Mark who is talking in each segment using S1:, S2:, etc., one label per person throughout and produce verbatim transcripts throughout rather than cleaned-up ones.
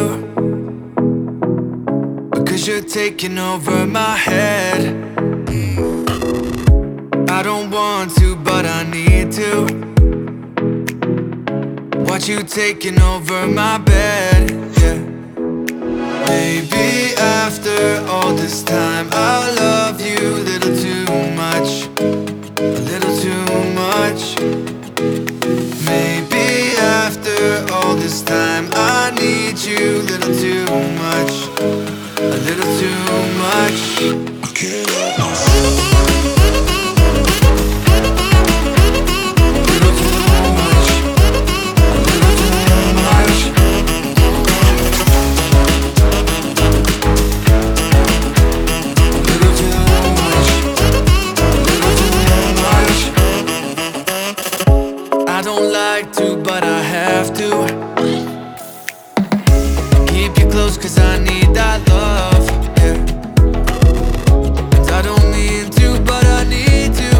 S1: because you're taking over my head. I don't want to, but I need to. Watch you taking over my bed, yeah. Maybe after all this time I love you a little too much, a little too much. Maybe after all this time I need you a little too much, a little too much. I can't help myself. I don't like to, but I have to keep you close, cause I need that love, yeah. And I don't mean to, but I need to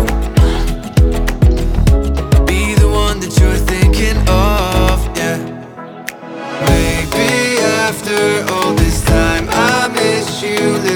S1: be the one that you're thinking of, yeah. Maybe after all this time I miss you